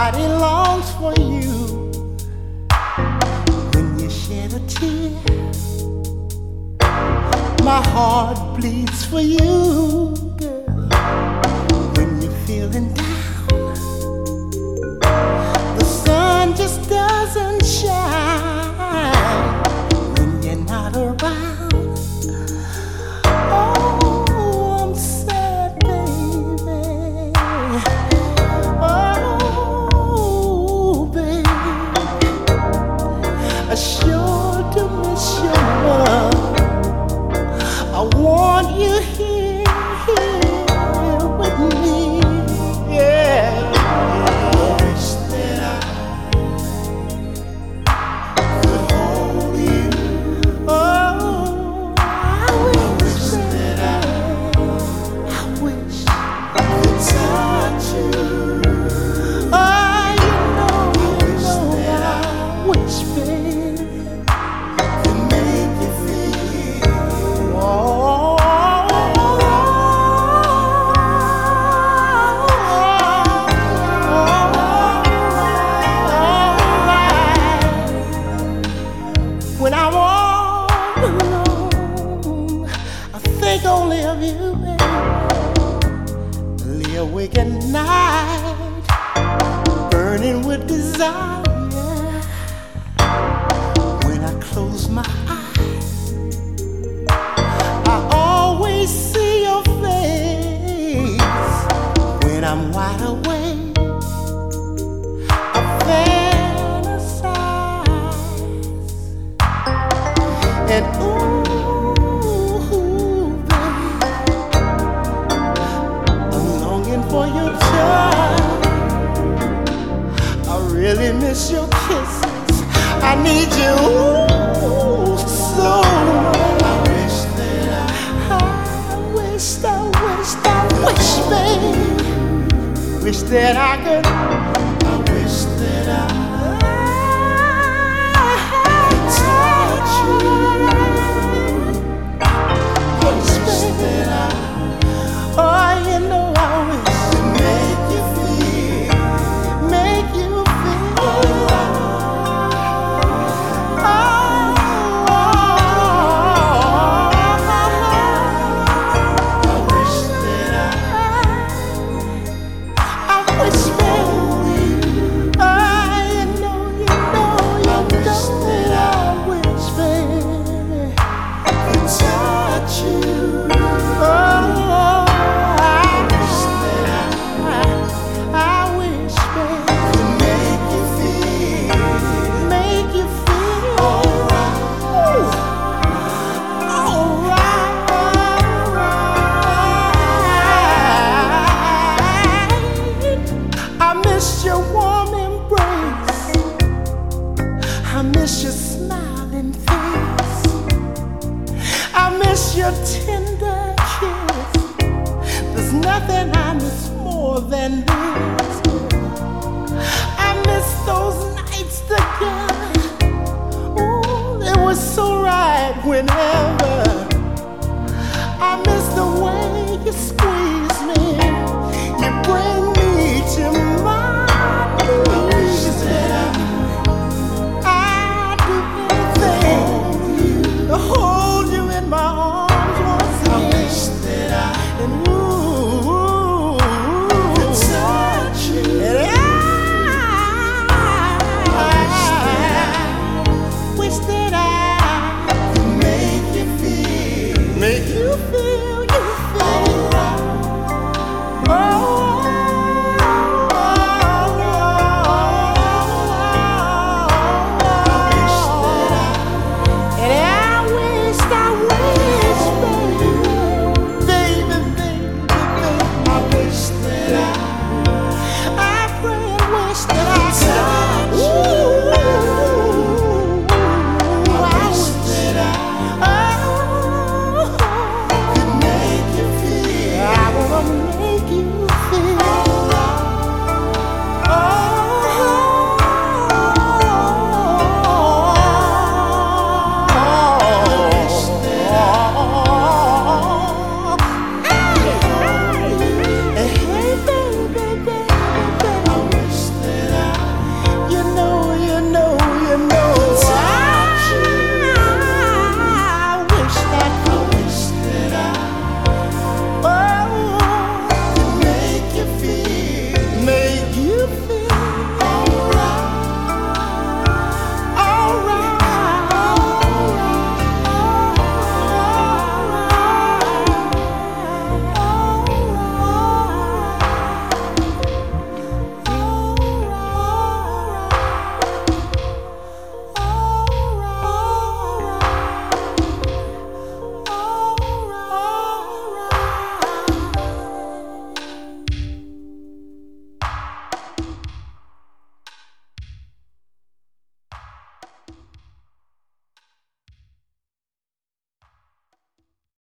body longs for you. When you shed a tear, my heart bleeds for you, girl. When you're feeling down, the sun just doesn't shine. When you're not around, oh, I'm sad, baby. Oh, baby, I sure do miss your love. I want you here, here with me, yeah. I wish that I could hold you. Oh, I wish that I wish I could touch you. Oh, I wish, baby, could make you feel. Oh. When I'm all alone, I think only of you, baby. Lay awake at night, burning with desire. When I close my eyes, I always see your face. When I'm wide awake, I fantasize. And ooh, baby, I'm longing for your touch. I really miss your kisses. I need you so much. I wish, baby. Wish that I could. I wish that I touch you. Oh, you know I wish to make you feel alright. I wish that I wish, baby. Oh, you know, I wish, baby, I could touch you. Your warm embrace, I miss your smiling face, I miss your tender kiss. There's nothing I miss more than this. I miss those nights together. Ooh, it was so right whenever. I miss the way you squeeze me, you bring me to my. I do anything to hold